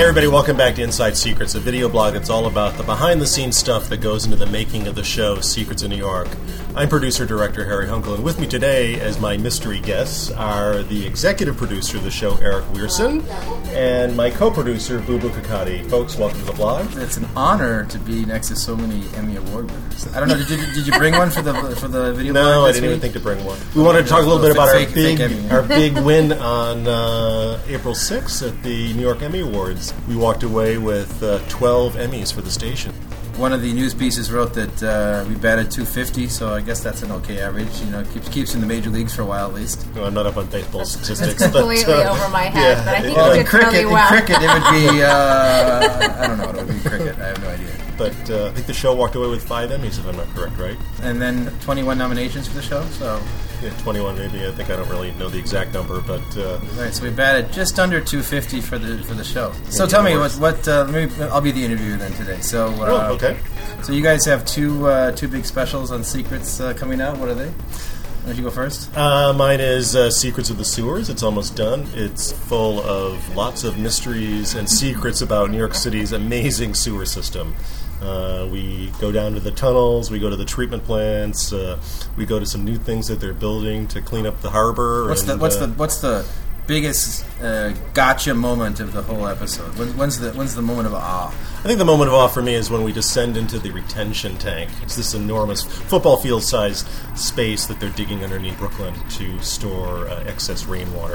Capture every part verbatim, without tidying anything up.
everybody, welcome back to Inside Secrets, a video blog that's all about the behind-the-scenes stuff that goes into the making of the show Secrets of New York. I'm producer-director Harry Hunkel, and with me today as my mystery guests are the executive producer of the show, Eric Weirson, and my co-producer, Bubu Kakati. Folks, welcome to the blog. It's an honor to be next to so many Emmy Award winners. I don't know, did you, did you bring one for the for the video blog? No, I this didn't week? even think to bring one. We wanted to talk a little bit about fake, our big fake Emmy, yeah. our big win on uh, April sixth at the New York Emmy Awards. We walked away with uh, twelve Emmys for the station. One of the news pieces wrote that uh, we batted two fifty, so I guess that's an okay average. You know, keeps keeps in the major leagues for a while at least. No, I'm not up on baseball statistics. That's completely but, uh, over my head, yeah. but I think Well, you in did cricket, really well. in cricket, it would be uh, I don't know what it would be. Cricket, I have no idea. But uh, I think the show walked away with five Emmys, if I'm not correct, right? And then twenty-one nominations for the show. So yeah, twenty-one maybe. I think I don't really know the exact number, but uh, right. So we batted just under two fifty for the for the show. So tell me what what uh, maybe I'll be the interviewer then today. So uh, oh, okay. So you guys have two uh, two big specials on Secrets uh, coming out. What are they? Why don't you go first? Uh, mine is uh, Secrets of the Sewers. It's almost done. It's full of lots of mysteries and secrets about New York City's amazing sewer system. Uh, we go down to the tunnels, we go to the treatment plants, uh, we go to some new things that they're building to clean up the harbor. What's and, the what's uh, the what's the biggest uh, gotcha moment of the whole episode? When, when's the when's the moment of awe? I think the moment of awe for me is when we descend into the retention tank. It's this enormous football field-sized space that they're digging underneath Brooklyn to store uh, excess rainwater.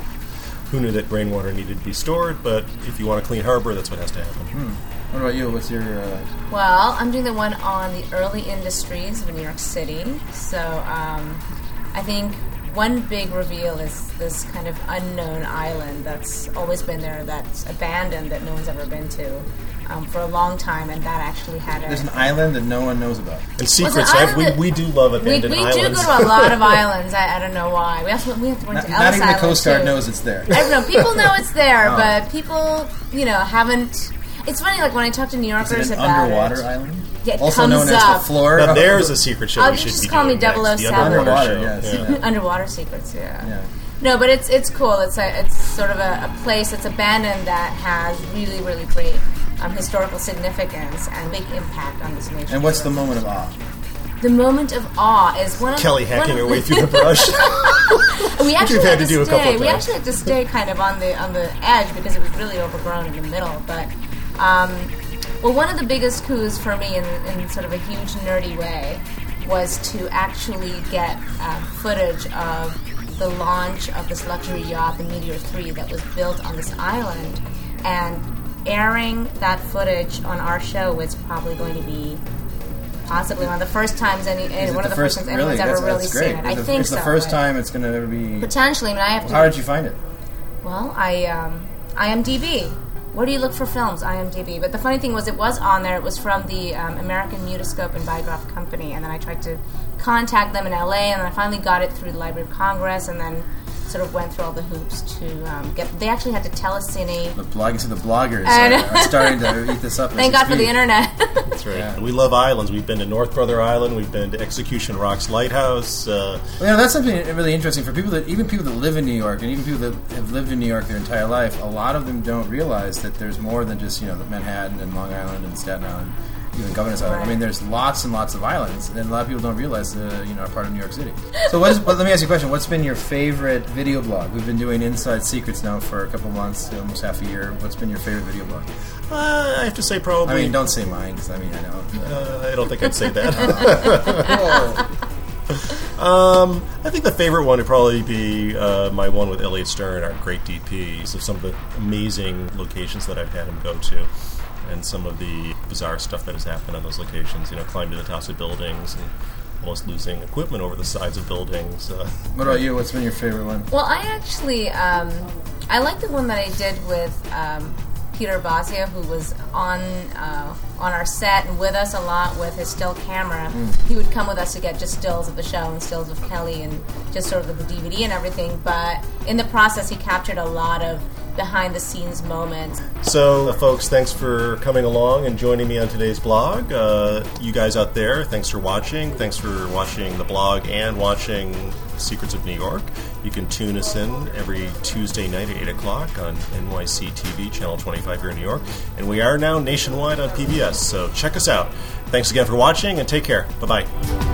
Who knew that rainwater needed to be stored? But if you want a clean harbor, that's what has to happen. Hmm. What about you? What's your... Uh... Well, I'm doing the one on the early industries of New York City. So um, I think one big reveal is this kind of unknown island that's always been there, that's abandoned, that no one's ever been to. Um, for a long time, and that actually had a... There's an island that no one knows about. And secrets, well, we, we do love abandoned we, we islands. We do go to a lot of islands. I, I don't know why. We also we have to went not, to not Ellis even Island the Coast Guard too. knows it's there. I don't know. People know it's there, oh. but people, you know, haven't... It's funny, like, when I talk to New Yorkers Is it an about underwater it... island? Yeah, it also comes known up. as the floor. Now, there's a secret show Oh, we you should just be call me doing next. double oh The seven. underwater, Underwater, show. yes. Yeah. Yeah. Underwater secrets, yeah. yeah. No, but it's it's cool. It's a, it's sort of a, a place that's abandoned that has really, really great um, historical significance and big impact on this nation. And what's the moment of awe? The moment of awe is one of Kelly one hacking of her the way through the brush. we actually We've had had to, to do a couple stay. of We times. actually had to stay kind of on the on the edge because it was really overgrown in the middle. But um, well, one of the biggest coups for me, in, in sort of a huge nerdy way, was to actually get uh, footage of the launch of this luxury yacht, the Meteor three, that was built on this island, and airing that footage on our show was probably going to be possibly one of the first times any Is one it of the first, first times really? anyone's ever that's, really that's great. seen it. I it's think it's so. the first but time it's going to ever be... potentially. I mean, I have to. How did you find it? Well, I um, IMDb. Where do you look for films? IMDb. But the funny thing was, it was on there. It was from the um, American Mutoscope and Biograph Company, and then I tried to contact them in L A, and then I finally got it through the Library of Congress, and then sort of went through all the hoops to um, get... They actually had to telecine... The blog, so the bloggers I are, are starting to eat this up. Thank as God we for the speak. internet. That's right. Yeah. We love islands. We've been to North Brother Island. We've been to Execution Rocks Lighthouse. Uh, Well, you know, that's something really interesting for people that, even people that live in New York, and even people that have lived in New York their entire life. A lot of them don't realize that there's more than just, you know, the Manhattan and Long Island and Staten Island, even Governor's Island. I Right. mean, there's lots and lots of islands, and a lot of people don't realize, uh, you know, are part of New York City. So, what is, well, let me ask you a question. What's been your favorite video blog? We've been doing Inside Secrets now for a couple months, almost half a year. What's been your favorite video blog? uh, I have to say probably... I mean, don't say mine, because I mean, I know. Uh, I don't think I'd say that. um, I think the favorite one would probably be uh, my one with Elliot Stern, our great D P, of some of the amazing locations that I've had him go to, and some of the bizarre stuff that has happened on those locations. You know, climbing to the tops of buildings and almost losing equipment over the sides of buildings. Uh, What about you? What's been your favorite one? Well, I actually... Um, I like the one that I did with... Um, Peter Bazia, who was on uh, on our set and with us a lot with his still camera. Mm. He would come with us to get just stills of the show and stills of Kelly and just sort of the D V D and everything. But in the process, he captured a lot of behind-the-scenes moments. So, uh, folks, thanks for coming along and joining me on today's blog. Uh, you guys out there, thanks for watching. Thanks for watching the blog and watching Secrets of New York. You can tune us in every Tuesday night at eight o'clock on N Y C T V, Channel twenty-five here in New York. And we are now nationwide on P B S, so check us out. Thanks again for watching, and take care. Bye-bye.